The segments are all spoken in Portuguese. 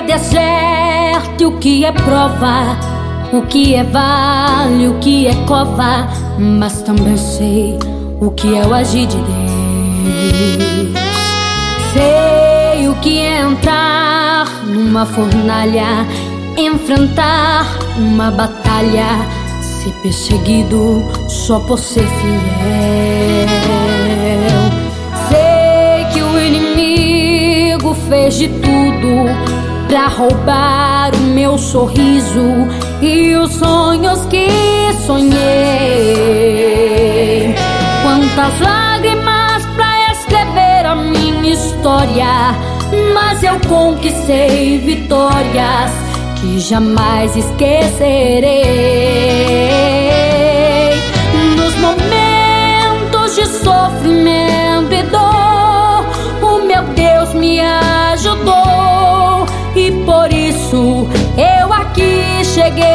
deserto e o que é prova, o que é vale, o que é cova, mas também sei o que é o agir de Deus. Sei o que é entrar numa fornalha, enfrentar uma batalha, ser perseguido só por ser fiel. Sei que o inimigo fez de tudo pra roubar o meu sorriso e os sonhos que sonhei. Quantas lágrimas pra escrever a minha história, mas eu conquistei vitórias que jamais esquecerei. Nos momentos de sofrimento e dor, o meu Deus me ajudou, e por isso eu aqui cheguei.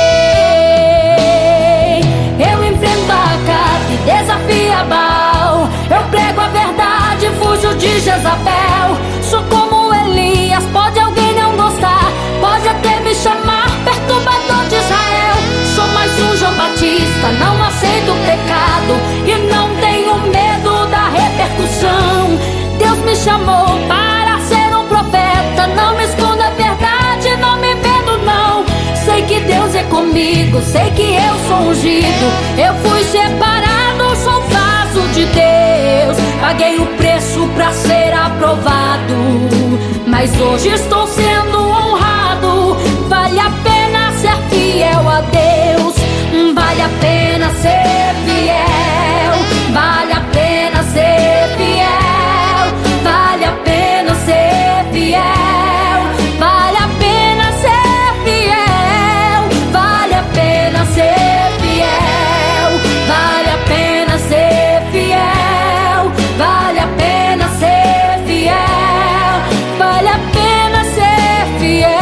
Eu enfrento a carta e desafio a Baal, eu prego a verdade, fujo de Jezabel. Sou como Elias, pode alguém não gostar, pode até me chamar perturbador de Israel. Sou mais um João Batista, não aceito o pecado e não tenho medo da repercussão. Deus me chamou para ser um profeta, não me escondo a verdade, não me vendo não. Sei que Deus é comigo, sei que eu sou ungido, eu fui separado, sou vaso de Deus. Paguei o preço pra ser aprovado, mas hoje estou sendo honrado. Vale a pena ser fiel a Deus, vale a pena ser fiel, vale a pena ser fiel, vale a pena ser fiel, vale a pena ser fiel, vale a pena ser fiel, vale a pena ser fiel, vale a pena ser fiel, vale a pena ser fiel.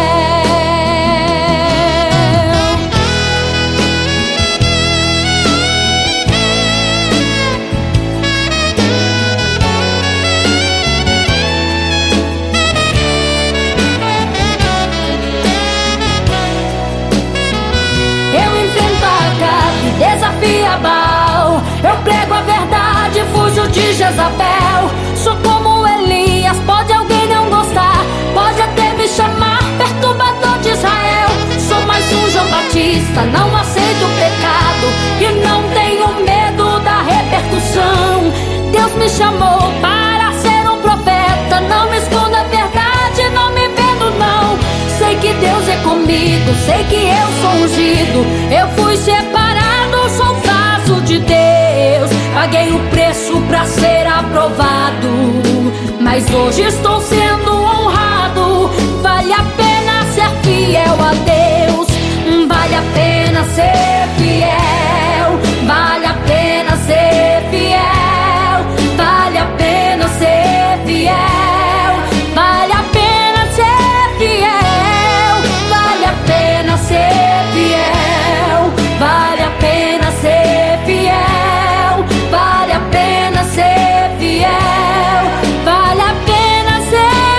Desafio a Baal, eu prego a verdade, fujo de Jezabel. Sou como Elias, pode alguém não gostar, pode até me chamar perturbador de Israel. Sou mais um João Batista, não aceito o pecado e não tenho medo da repercussão. Deus me chamou para ser um profeta, não me escondo a verdade, não me vendo não. Sei que Deus é comigo, sei que eu sou ungido, eu fui separado, sou vaso de Deus. Paguei o preço pra ser aprovado, mas hoje estou sendo honrado. Vale a pena ser fiel a Deus, vale a pena ser fiel, vale a pena ser fiel, vale a pena ser fiel, vale a pena ser fiel, vale a pena ser fiel, vale a pena ser fiel, vale a pena ser fiel, vale a pena ser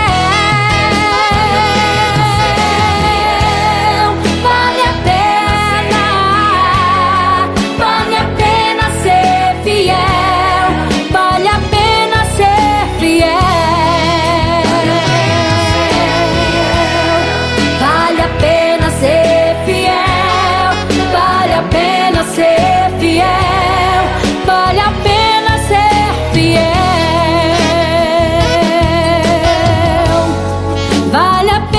fiel, vale a pena, vale a pena ser fiel, vale a pena ser fiel, vale a pena ser fiel, vale a pena ser fiel, vale a pena ser fiel, vale a pena.